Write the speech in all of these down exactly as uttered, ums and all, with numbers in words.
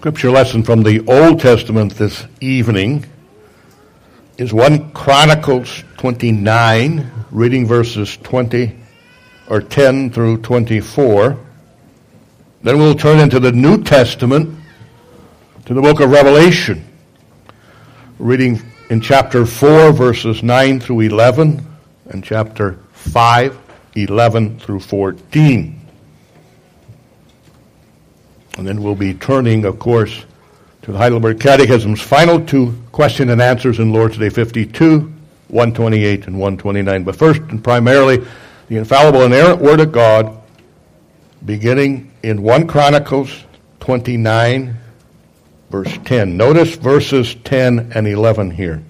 Scripture lesson from the Old Testament this evening is First Chronicles twenty-nine, reading verses twenty or ten through twenty-four. Then we'll turn into the New Testament to the book of Revelation, reading in chapter four, verses nine through eleven, and chapter five, eleven through fourteen. And then we'll be turning, of course, to the Heidelberg Catechism's final two question and answers in Lord's Day fifty-two, one twenty-eight and one twenty-nine. But first and primarily, the infallible inerrant Word of God, beginning in First Chronicles twenty-nine, verse ten. Notice verses ten and eleven here.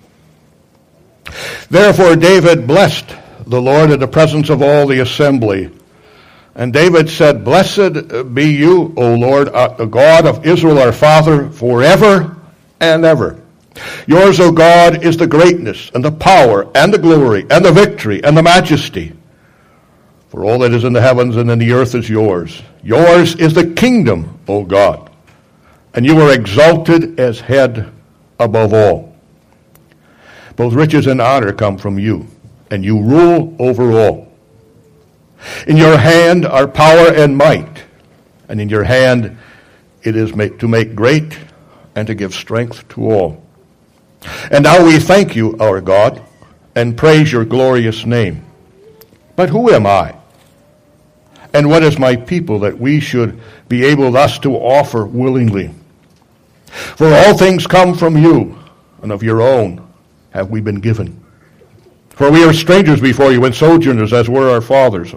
Therefore David blessed the Lord in the presence of all the assembly. And David said, Blessed be you, O Lord, the God of Israel our Father, forever and ever. Yours, O God, is the greatness and the power and the glory and the victory and the majesty. For all that is in the heavens and in the earth is yours. Yours is the kingdom, O God, and you are exalted as head above all. Both riches and honor come from you, and you rule over all. In your hand are power and might, and in your hand it is make, to make great and to give strength to all. And now we thank you, our God, and praise your glorious name. But who am I? And what is my people that we should be able thus to offer willingly? For all things come from you, and of your own have we been given. For we are strangers before you and sojourners as were our fathers.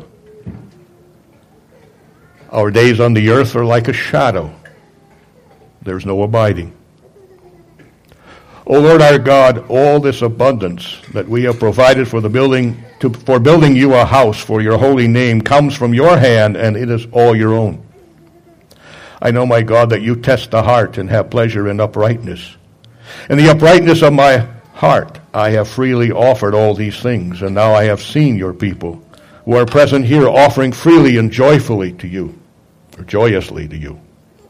Our days on the earth are like a shadow. There's no abiding. O Lord our God, all this abundance that we have provided for the building to, for building you a house for your holy name comes from your hand, and it is all your own. I know, my God, that you test the heart and have pleasure in uprightness. In the uprightness of my heart I have freely offered all these things, and now I have seen your people who are present here offering freely and joyfully to you, or joyously to you.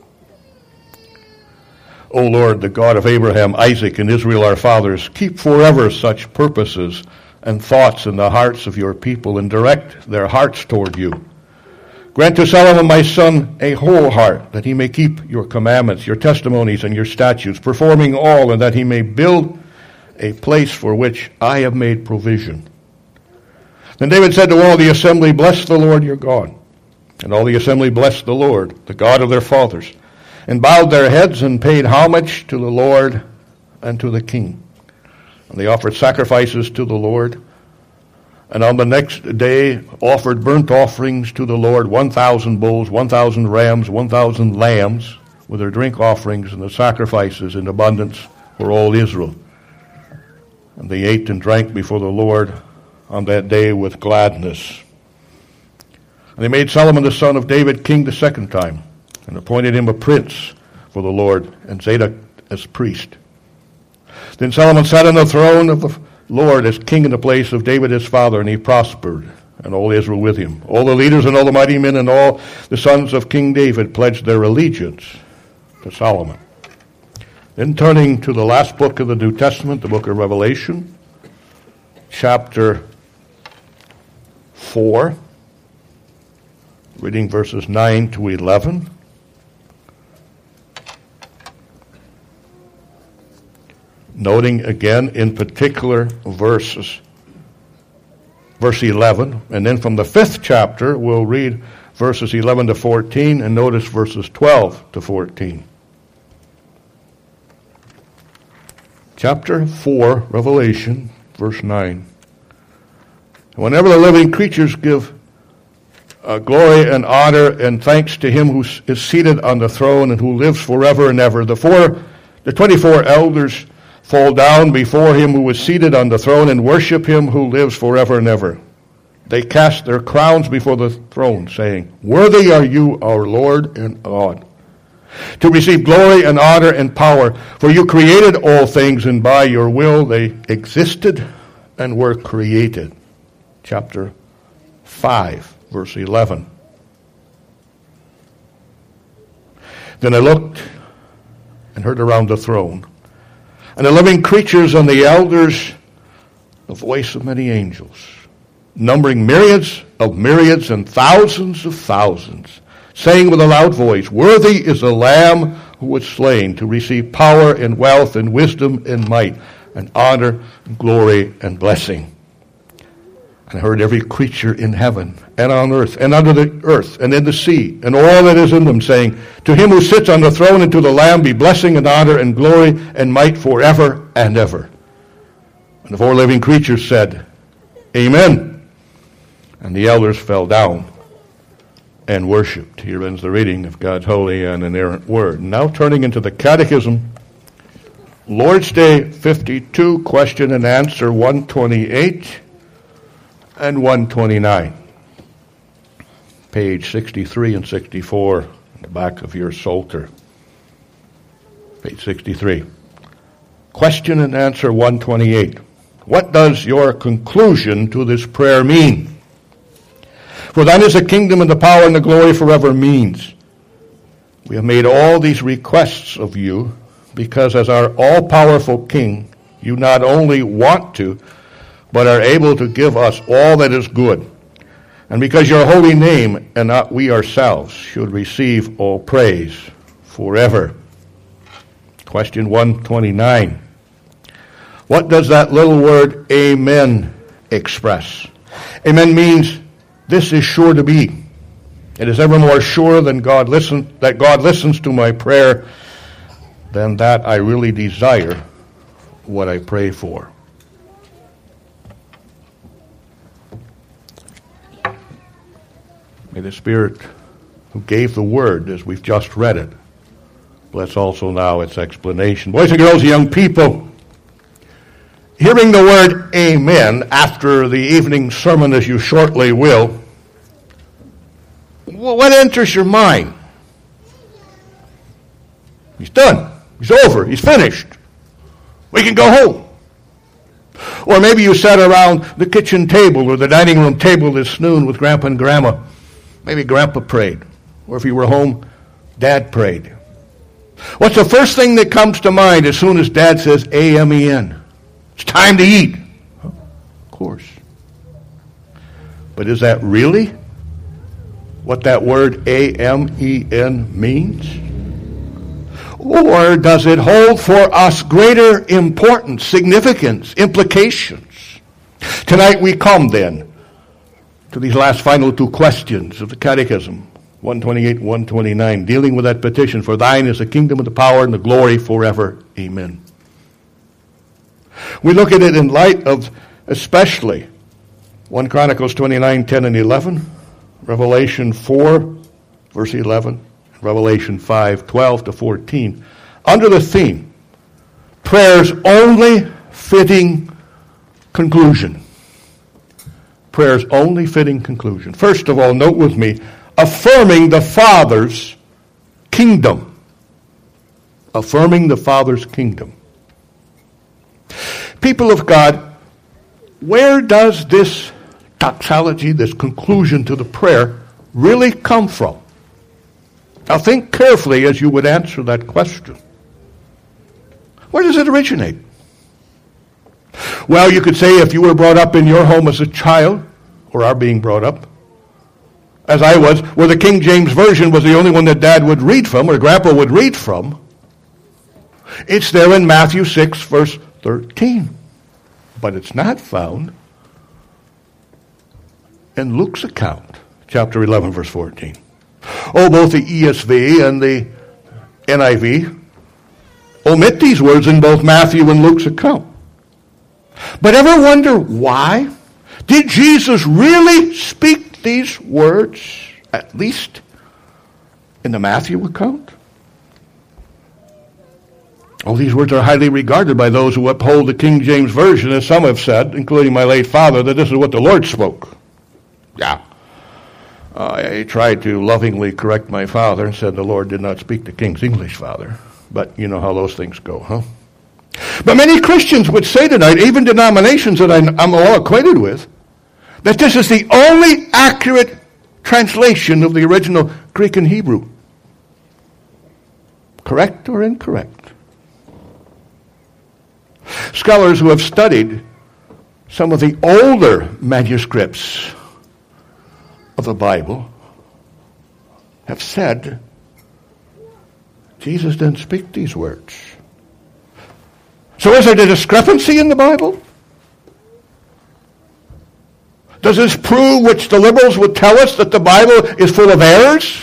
O Lord, the God of Abraham, Isaac, and Israel our fathers, keep forever such purposes and thoughts in the hearts of your people, and direct their hearts toward you. Grant to Solomon my son a whole heart, that he may keep your commandments, your testimonies, and your statutes, performing all, and that he may build a place for which I have made provision. Then David said to all the assembly, Bless the Lord your God. And all the assembly blessed the Lord, the God of their fathers, and bowed their heads and paid homage to the Lord and to the king. And they offered sacrifices to the Lord, and on the next day offered burnt offerings to the Lord, one thousand bulls, one thousand rams, one thousand lambs, with their drink offerings and the sacrifices in abundance for all Israel. And they ate and drank before the Lord on that day with gladness. And they made Solomon the son of David king the second time, and appointed him a prince for the Lord, and Zadok as priest. Then Solomon sat on the throne of the Lord as king in the place of David his father, and he prospered, and all Israel with him. All the leaders and all the mighty men and all the sons of King David pledged their allegiance to Solomon. Then turning to the last book of the New Testament, the book of Revelation, chapter four, reading verses nine to eleven. Noting again in particular verses, verse eleven, and then from the fifth chapter we'll read verses eleven to fourteen, and notice verses twelve to fourteen. Chapter four, Revelation, verse nine. Whenever the living creatures give uh, glory and honor and thanks to him who is seated on the throne and who lives forever and ever, the four, the twenty-four elders fall down before him who is seated on the throne and worship him who lives forever and ever. They cast their crowns before the throne, saying, Worthy are you, our Lord and God, to receive glory and honor and power, for you created all things, and by your will they existed and were created. Chapter five, verse eleven. Then I looked, and heard around the throne, and the living creatures and the elders, the voice of many angels, numbering myriads of myriads and thousands of thousands, saying with a loud voice, "Worthy is the Lamb who was slain to receive power and wealth and wisdom and might and honor and glory and blessing." And I heard every creature in heaven and on earth and under the earth and in the sea and all that is in them saying, "To him who sits on the throne and to the Lamb be blessing and honor and glory and might forever and ever." And the four living creatures said, "Amen." And the elders fell down and worshipped. Here ends the reading of God's holy and inerrant word. Now turning into the Catechism, Lord's Day fifty-two, question and answer one twenty-eight and one twenty-nine. Page sixty-three and sixty-four in the back of your Psalter. Page sixty-three. Question and answer one twenty-eight. What does your conclusion to this prayer mean? For thine is the kingdom and the power and the glory forever means. We have made all these requests of you because as our all-powerful King, you not only want to, but are able to give us all that is good. And because your holy name and not we ourselves should receive all praise forever. Question one twenty-nine. What does that little word amen express? Amen means this is sure to be. It is ever more sure than God listen, that God listens to my prayer than that I really desire what I pray for. May the Spirit who gave the word as we've just read it bless also now its explanation. Boys and girls, young people, hearing the word amen after the evening sermon, as you shortly will, what enters your mind? He's done. He's over. He's finished. We can go home. Or maybe you sat around the kitchen table or the dining room table this noon with Grandpa and Grandma. Maybe Grandpa prayed. Or if you were home, Dad prayed. What's the first thing that comes to mind as soon as Dad says A M E N? It's time to eat. Of course. But is that really what that word A M E N means? Or does it hold for us greater importance, significance, implications? Tonight we come then to these last final two questions of the Catechism, one twenty-eight and one twenty-nine, dealing with that petition, for thine is the kingdom and the power and the glory forever. Amen. We look at it in light of especially First Chronicles twenty-nine, ten and eleven, Revelation four, verse eleven, Revelation five, twelve to fourteen, under the theme, prayer's only fitting conclusion. Prayer's only fitting conclusion. First of all, note with me, affirming the Father's kingdom. Affirming the Father's kingdom. People of God, where does this doxology, this conclusion to the prayer, really come from? Now think carefully as you would answer that question. Where does it originate? Well, you could say if you were brought up in your home as a child, or are being brought up, as I was, where the King James Version was the only one that Dad would read from, or Grandpa would read from, it's there in Matthew six, verse thirteen. But it's not found in Luke's account, chapter eleven, verse fourteen. Oh, both the E S V and the N I V omit these words in both Matthew and Luke's account. But ever wonder why? Did Jesus really speak these words, at least in the Matthew account? Oh, these words are highly regarded by those who uphold the King James Version, as some have said, including my late father, that this is what the Lord spoke. Yeah. Uh, I tried to lovingly correct my father and said the Lord did not speak the King's English, Father. But you know how those things go, huh? But many Christians would say tonight, even denominations that I'm, I'm well acquainted with, that this is the only accurate translation of the original Greek and Hebrew. Correct or incorrect? scholars who have studied some of the older manuscripts of the Bible have said Jesus didn't speak these words. So is there a discrepancy in the Bible? Does this prove, which the liberals would tell us, that the Bible is full of errors?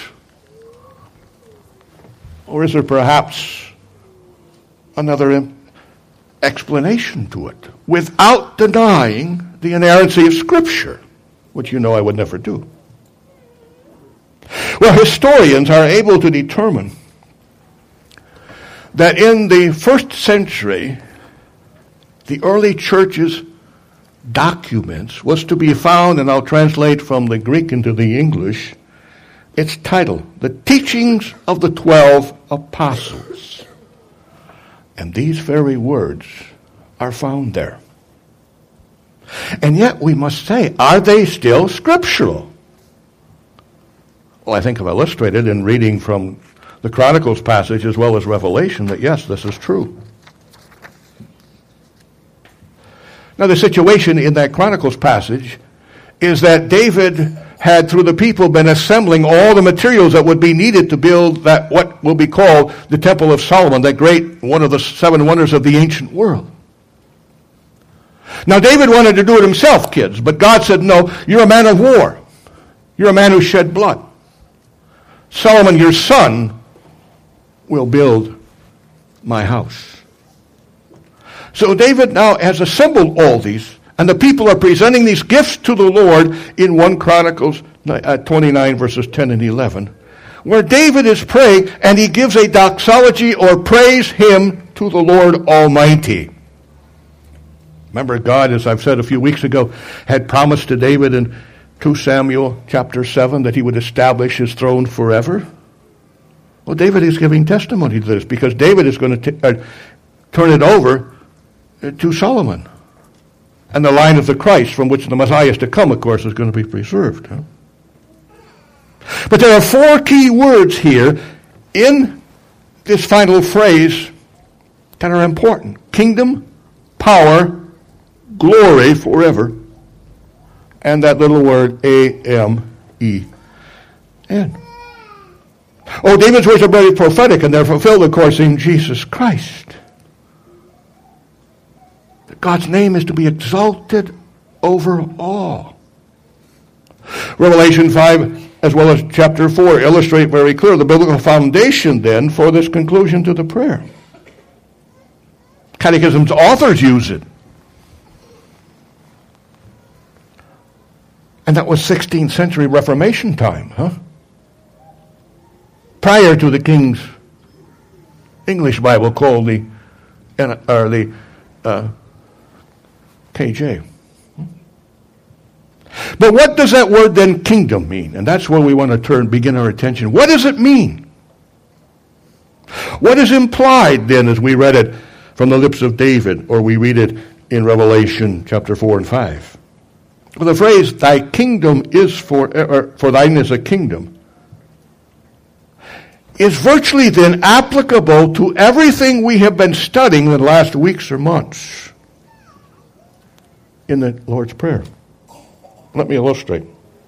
Or is there perhaps another explanation to it, without denying the inerrancy of Scripture, which you know I would never do? Well, historians are able to determine that in the first century, the early church's documents was to be found, and I'll translate from the Greek into the English, its title, The Teachings of the Twelve Apostles. And these very words are found there. And yet we must say, are they still scriptural? Well, I think I've illustrated in reading from the Chronicles passage as well as Revelation that yes, this is true. Now the situation in that Chronicles passage is that David had, through the people, been assembling all the materials that would be needed to build that what will be called the Temple of Solomon, that great, one of the seven wonders of the ancient world. Now David wanted to do it himself, kids, but God said, no, you're a man of war. You're a man who shed blood. Solomon, your son, will build my house. So David now has assembled all these, and the people are presenting these gifts to the Lord in First Chronicles twenty-nine, verses ten and eleven, where David is praying, and he gives a doxology or praise hymn to the Lord Almighty. Remember, God, as I've said a few weeks ago, had promised to David in Second Samuel chapter seven that he would establish his throne forever. Well, David is giving testimony to this because David is going to t- uh, turn it over to Solomon. And the line of the Christ from which the Messiah is to come, of course, is going to be preserved. Huh? But there are four key words here in this final phrase that are important. Kingdom, power, glory forever. And that little word, A M E N. Oh, David's words are very prophetic, and they're fulfilled, of course, in Jesus Christ. That God's name is to be exalted over all. Revelation five, as well as chapter four, illustrate very clear the biblical foundation, then, for this conclusion to the prayer. Catechism's authors use it. And that was sixteenth century Reformation time, huh? Prior to the King's English Bible called the, or the uh, K J. But what does that word then, kingdom, mean? And that's where we want to turn, begin our attention. What does it mean? What is implied then as we read it from the lips of David, or we read it in Revelation chapter four and five? Well, the phrase, thy kingdom is for, or for thine is a kingdom, is virtually then applicable to everything we have been studying in the last weeks or months in the Lord's Prayer. Let me illustrate.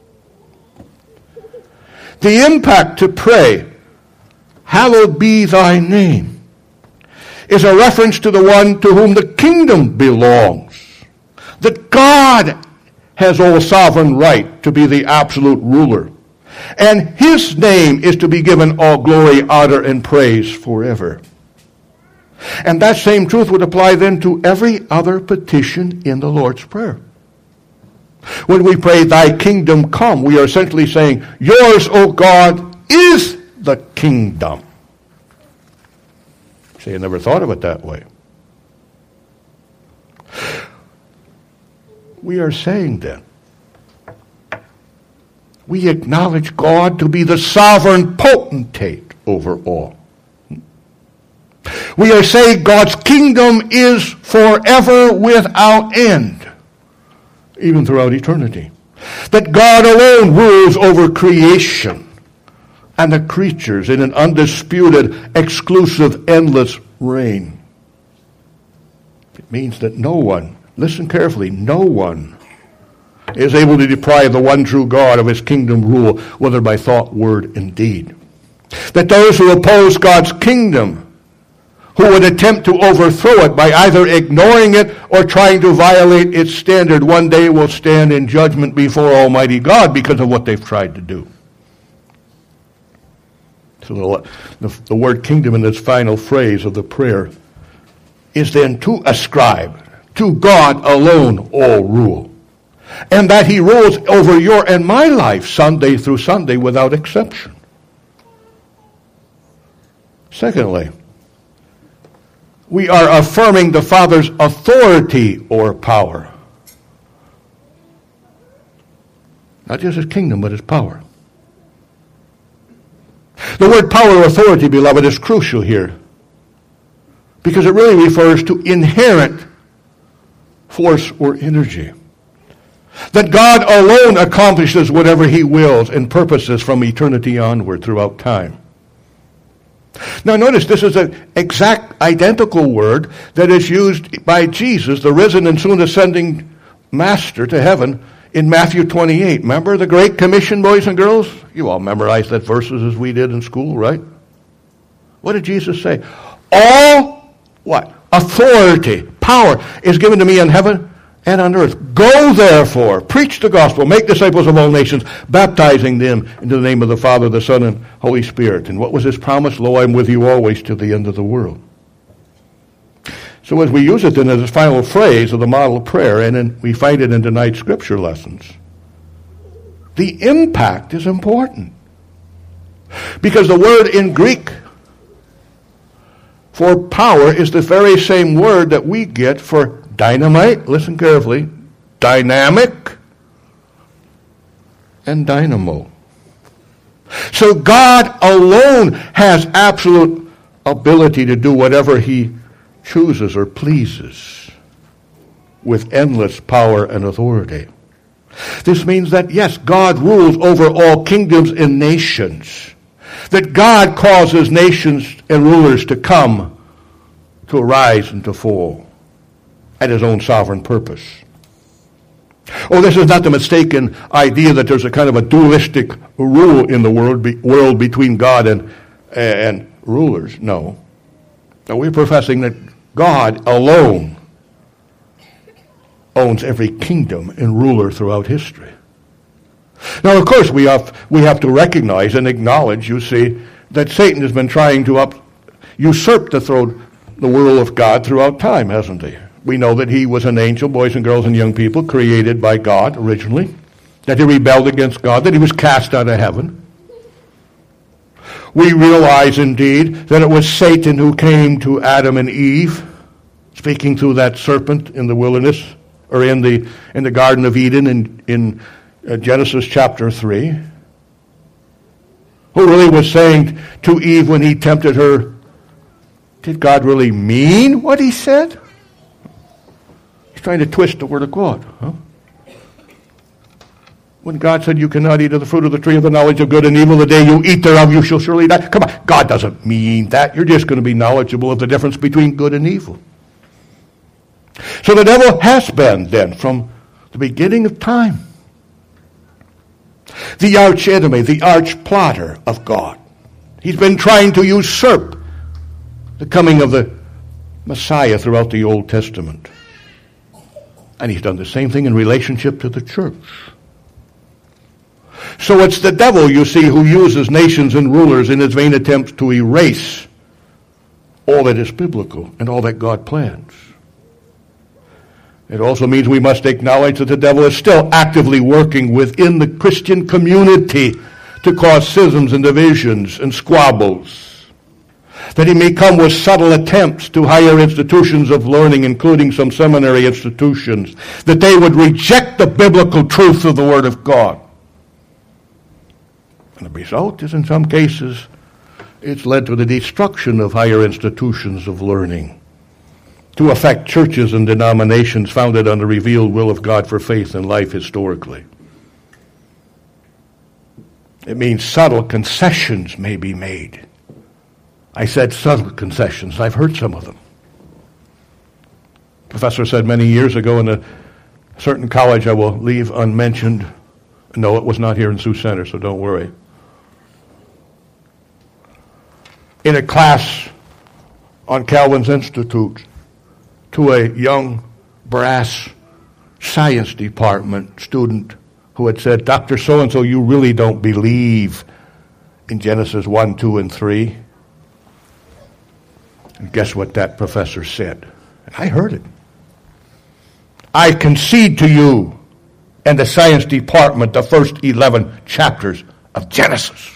The impact to pray, hallowed be thy name, is a reference to the one to whom the kingdom belongs. That God has all sovereign right to be the absolute ruler. And his name is to be given all glory, honor, and praise forever. And that same truth would apply then to every other petition in the Lord's Prayer. When we pray, thy kingdom come, we are essentially saying, yours, O God, is the kingdom. See, I never thought of it that way. We are saying then, we acknowledge God to be the sovereign potentate over all. We are saying God's kingdom is forever without end, even throughout eternity. That God alone rules over creation and the creatures in an undisputed, exclusive, endless reign. means that no one, listen carefully, no one is able to deprive the one true God of his kingdom rule, whether by thought, word, and deed. That those who oppose God's kingdom, who would attempt to overthrow it by either ignoring it or trying to violate its standard, one day will stand in judgment before Almighty God because of what they've tried to do. So the, the word kingdom in this final phrase of the prayer is then to ascribe to God alone all rule, and that he rules over your and my life Sunday through Sunday without exception. Secondly, we are affirming the Father's authority or power. Not just his kingdom, but his power. The word power or authority, beloved, is crucial here, because it really refers to inherent force or energy. That God alone accomplishes whatever he wills and purposes from eternity onward throughout time. Now notice, this is an exact identical word that is used by Jesus, the risen and soon ascending Master to heaven, in Matthew twenty-eight. Remember the Great Commission, boys and girls? You all memorized that verses as we did in school, right? What did Jesus say? All, what? Authority, power is given to me in heaven and on earth. Go therefore, preach the gospel, make disciples of all nations, baptizing them into the name of the Father, the Son, and Holy Spirit. And what was his promise? Lo, I'm with you always to the end of the world. So as we use it then as a final phrase of the model prayer, and then we find it in tonight's scripture lessons, the impact is important. Because the word in Greek for power is the very same word that we get for dynamite, listen carefully, dynamic, and dynamo. So God alone has absolute ability to do whatever he chooses or pleases with endless power and authority. This means that, yes, God rules over all kingdoms and nations. That God causes nations and rulers to come, to arise and to fall at his own sovereign purpose. Oh, this is not the mistaken idea that there's a kind of a dualistic rule in the world, be, world between God and, and rulers. No. No, we're professing that God alone owns every kingdom and ruler throughout history. Now, of course, we have, we have to recognize and acknowledge, you see, that Satan has been trying to up, usurp the throne, the rule of God throughout time, hasn't he? We know that he was an angel, boys and girls and young people, created by God originally, that he rebelled against God, that he was cast out of heaven. We realize indeed that it was Satan who came to Adam and Eve, speaking through that serpent in the wilderness, or in the in the Garden of Eden in, in uh, Genesis chapter three, who really was saying to Eve when he tempted her, did God really mean what he said? Trying to twist the word of God. Huh? When God said you cannot eat of the fruit of the tree of the knowledge of good and evil, the day you eat thereof you shall surely die. Come on, God doesn't mean that. You're just going to be knowledgeable of the difference between good and evil. So the devil has been then from the beginning of time the arch enemy, the arch plotter of God. He's been trying to usurp the coming of the Messiah throughout the Old Testament. And he's done the same thing in relationship to the church. So it's the devil, you see, who uses nations and rulers in his vain attempts to erase all that is biblical and all that God plans. It also means we must acknowledge that the devil is still actively working within the Christian community to cause schisms and divisions and squabbles. That he may come with subtle attempts to higher institutions of learning, including some seminary institutions, that they would reject the biblical truth of the Word of God. And the result is, in some cases, it's led to the destruction of higher institutions of learning, to affect churches and denominations founded on the revealed will of God for faith and life historically. It means subtle concessions may be made. I said subtle concessions. I've heard some of them. professor said many years ago in a certain college I will leave unmentioned. No, it was not here in Sioux Center, so don't worry. In a class on Calvin's Institute to a young brass science department student who had said, Doctor So-and-so, you really don't believe in Genesis one, two, and three. And guess what that professor said? And I heard it. I concede to you and the science department the first eleven chapters of Genesis.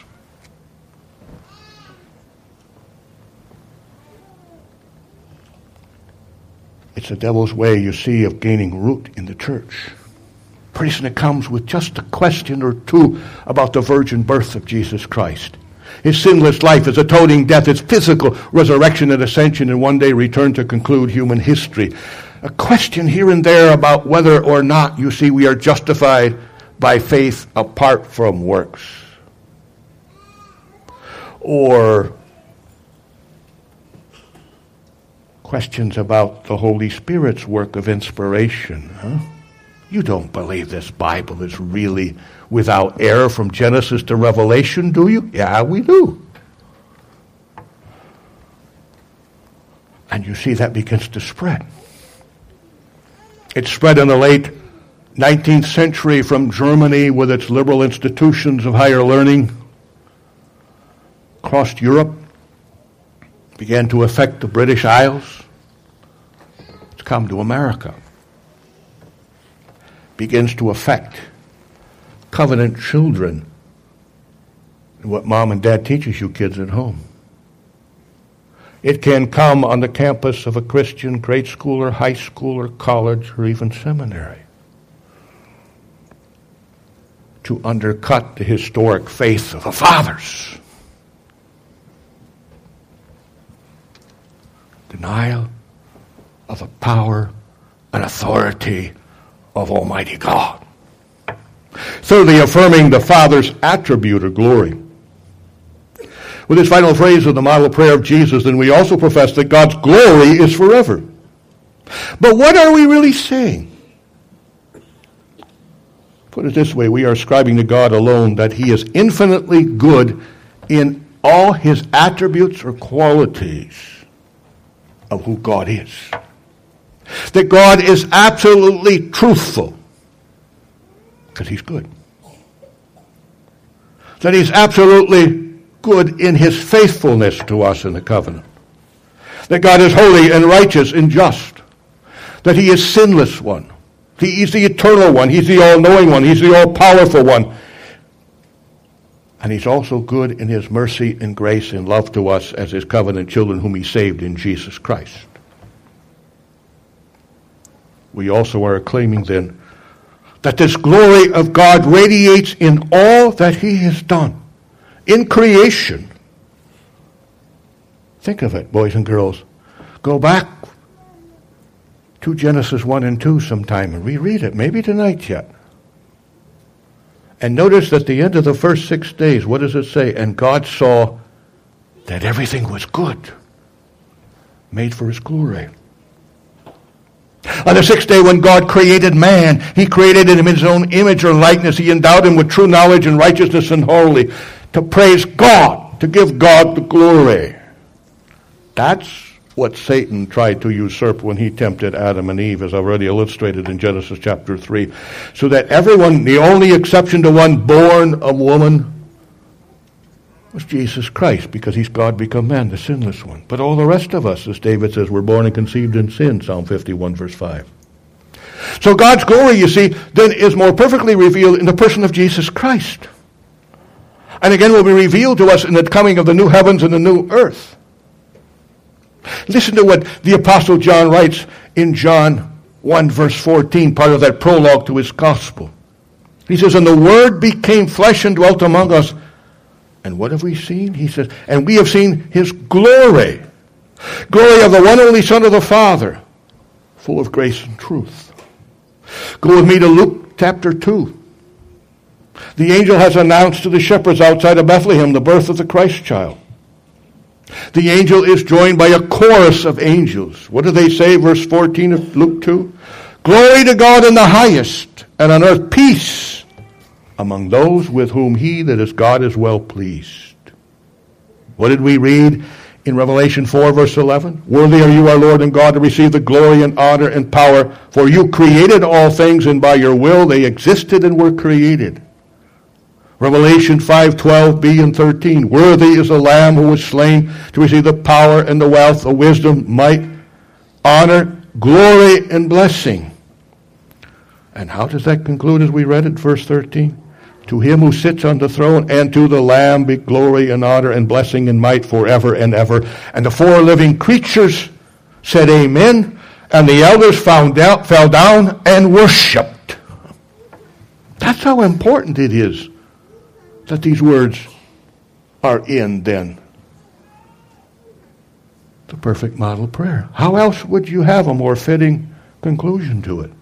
It's the devil's way, you see, of gaining root in the church. Pretty soon it comes with just a question or two about the virgin birth of Jesus Christ. His sinless life, his atoning death, his physical resurrection and ascension, and one day return to conclude human history. A question here and there about whether or not, you see, we are justified by faith apart from works. Or questions about the Holy Spirit's work of inspiration. Huh? You don't believe this Bible is really without error from Genesis to Revelation, do you? Yeah, we do. And you see that begins to spread. It spread in the late nineteenth century from Germany with its liberal institutions of higher learning, crossed Europe, began to affect the British Isles. It's come to America. Begins to affect covenant children and what mom and dad teaches you kids at home. It can come on the campus of a Christian grade school or high school or college or even seminary to undercut the historic faith of the fathers. Denial of the power and authority of Almighty God. Thirdly, affirming the Father's attribute or glory. With this final phrase of the model prayer of Jesus, then we also profess that God's glory is forever. But what are we really saying? Put it this way, we are ascribing to God alone that he is infinitely good in all his attributes or qualities of who God is. That God is absolutely truthful because he's good. That he's absolutely good in his faithfulness to us in the covenant. That God is holy and righteous and just. That he is sinless one. He is the eternal one. He's the all-knowing one. He's the all-powerful one. And he's also good in his mercy and grace and love to us as his covenant children whom he saved in Jesus Christ. We also are claiming then that this glory of God radiates in all that he has done. In creation. Think of it, boys and girls. Go back to Genesis one and two sometime and reread it, maybe tonight yet. And notice at the end of the first six days, what does it say? And God saw that everything was good, made for his glory. On the sixth day, when God created man, he created him in his own image or likeness. He endowed him with true knowledge and righteousness and holy, to praise God, to give God the glory. That's what Satan tried to usurp when he tempted Adam and Eve, as already illustrated in Genesis chapter three. So that everyone, the only exception to one born of woman, was Jesus Christ, because he's God become man, the sinless one. But all the rest of us, as David says, were born and conceived in sin, Psalm fifty-one, verse five. So God's glory, you see, then is more perfectly revealed in the person of Jesus Christ. And again will be revealed to us in the coming of the new heavens and the new earth. Listen to what the Apostle John writes in John one, verse fourteen, part of that prologue to his gospel. He says, and the Word became flesh and dwelt among us. And what have we seen? He says, and we have seen his glory. Glory of the one only Son of the Father, full of grace and truth. Go with me to Luke chapter two. The angel has announced to the shepherds outside of Bethlehem the birth of the Christ child. The angel is joined by a chorus of angels. What do they say, verse fourteen of Luke two? Glory to God in the highest, and on earth peace among those with whom he that is God is well pleased. What did we read in Revelation four, verse eleven? Worthy are you, our Lord and God, to receive the glory and honor and power, for you created all things, and by your will they existed and were created. Revelation five, twelve b and thirteen. Worthy is the Lamb who was slain to receive the power and the wealth, the wisdom, might, honor, glory, and blessing. And how does that conclude as we read it, verse thirteen? To him who sits on the throne and to the Lamb be glory and honor and blessing and might forever and ever. And the four living creatures said amen, and the elders found out, fell down and worshipped. That's how important it is that these words are in, then, the perfect model prayer. How else would you have a more fitting conclusion to it?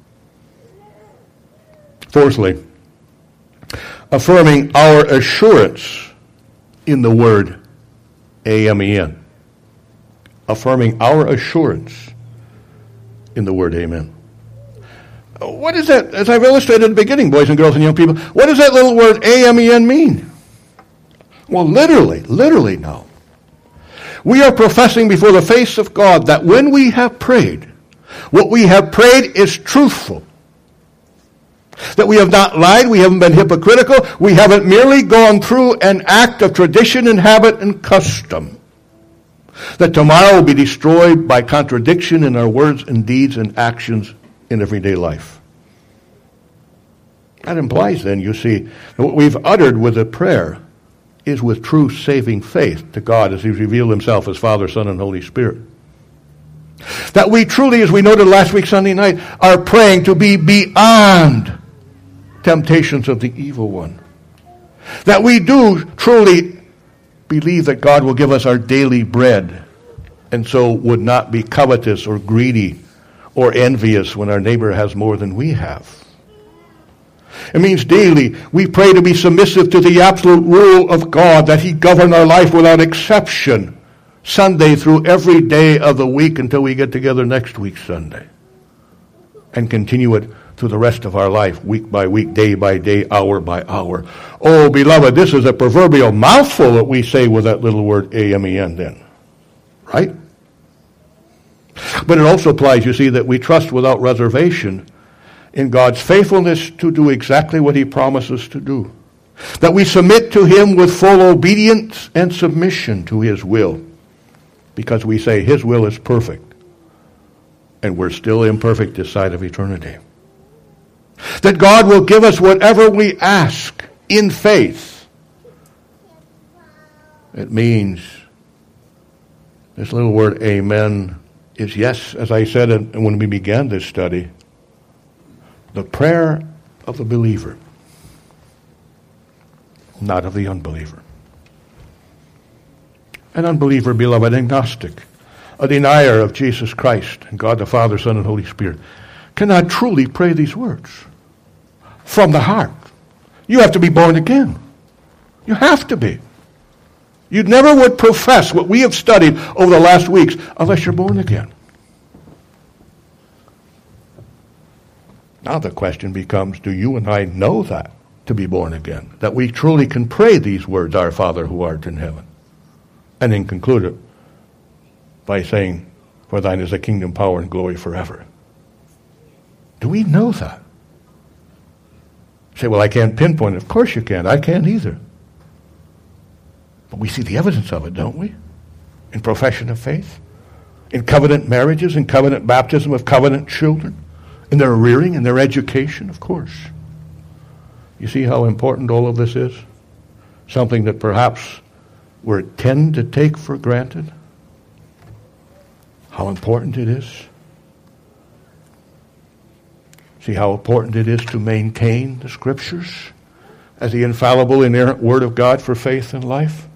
Fourthly, affirming our assurance in the word amen. Affirming our assurance in the word amen. What is that? As I've illustrated at the beginning, boys and girls and young people, what does that little word amen mean? Well, literally, literally now. We are professing before the face of God that when we have prayed, what we have prayed is truthful. That we have not lied, we haven't been hypocritical, we haven't merely gone through an act of tradition and habit and custom. That tomorrow will be destroyed by contradiction in our words and deeds and actions in everyday life. That implies then, you see, that what we've uttered with a prayer is with true saving faith to God as He's revealed Himself as Father, Son, and Holy Spirit. That we truly, as we noted last week Sunday night, are praying to be beyond temptations of the evil one. That we do truly believe that God will give us our daily bread, and so would not be covetous or greedy or envious when our neighbor has more than we have. It means daily we pray to be submissive to the absolute rule of God, that He govern our life without exception, Sunday through every day of the week until we get together next week Sunday, and continue it through the rest of our life, week by week, day by day, hour by hour. Oh, beloved, this is a proverbial mouthful that we say with that little word amen then. Right? But it also applies, you see, that we trust without reservation in God's faithfulness to do exactly what He promises to do. That we submit to Him with full obedience and submission to His will, because we say His will is perfect, and we're still imperfect this side of eternity. That God will give us whatever we ask in faith. It means this little word amen is, yes, as I said when we began this study, the prayer of the believer, not of the unbeliever. An unbeliever, beloved, agnostic, a denier of Jesus Christ and God the Father, Son, and Holy Spirit, cannot truly pray these words from the heart. You have to be born again. You have to be. You never would profess what we have studied over the last weeks unless you're born again. Now the question becomes, do you and I know that to be born again? That we truly can pray these words, Our Father who art in heaven, and then conclude it by saying, for thine is the kingdom, power, and glory forever. Do we know that? You say, well, I can't pinpoint it. Of course you can't. I can't either. But we see the evidence of it, don't we? In profession of faith, in covenant marriages, in covenant baptism of covenant children, in their rearing, in their education, of course. You see how important all of this is? Something that perhaps we tend to take for granted. How important it is. See how important it is to maintain the Scriptures as the infallible, inerrant Word of God for faith and life.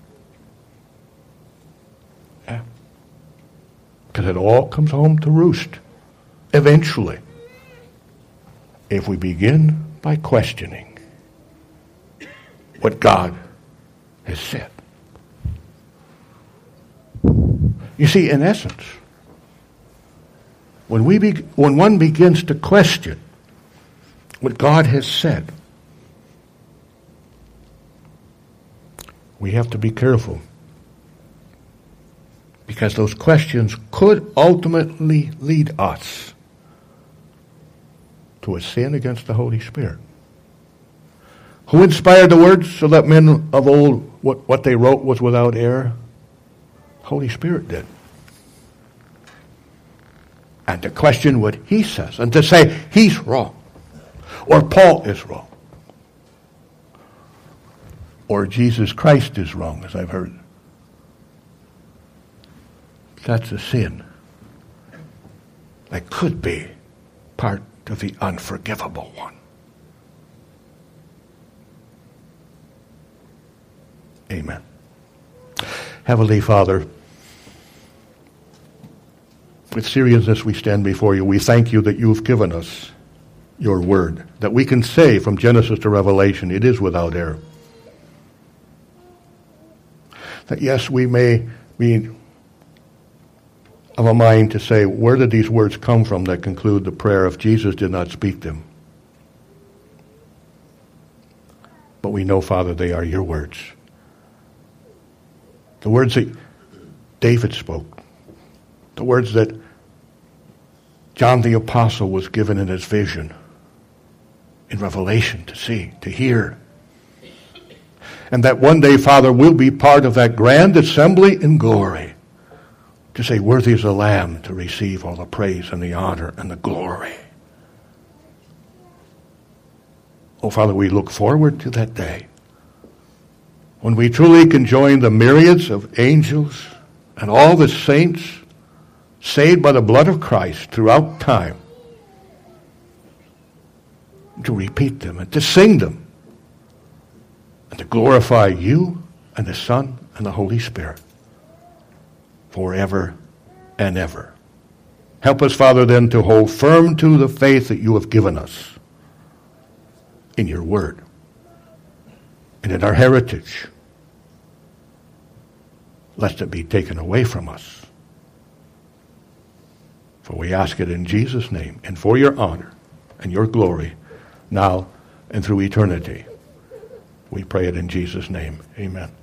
Yeah. Because it all comes home to roost, eventually, if we begin by questioning what God has said. You see, in essence, when we be, when one begins to question what God has said, we have to be careful, because those questions could ultimately lead us to a sin against the Holy Spirit. Who inspired the words so that men of old, what, what they wrote was without error? Holy Spirit did. And to question what he says, and to say he's wrong, or Paul is wrong, or Jesus Christ is wrong, as I've heard. That's a sin that could be part of the unforgivable one. Amen. Heavenly Father, with seriousness we stand before you. We thank you that you've given us your word, that we can say from Genesis to Revelation, it is without error. That yes, we may be of a mind to say, where did these words come from that conclude the prayer if Jesus did not speak them? But we know, Father, they are your words. The words that David spoke. The words that John the Apostle was given in his vision, in Revelation, to see, to hear. And that one day, Father, we'll be part of that grand assembly in glory to say, worthy is the Lamb to receive all the praise and the honor and the glory. Oh, Father, we look forward to that day when we truly can join the myriads of angels and all the saints saved by the blood of Christ throughout time, to repeat them and to sing them and to glorify you and the Son and the Holy Spirit forever and ever. Help us, Father, then to hold firm to the faith that you have given us in your word and in our heritage, lest it be taken away from us. For we ask it in Jesus' name and for your honor and your glory, now and through eternity. We pray it in Jesus' name. Amen.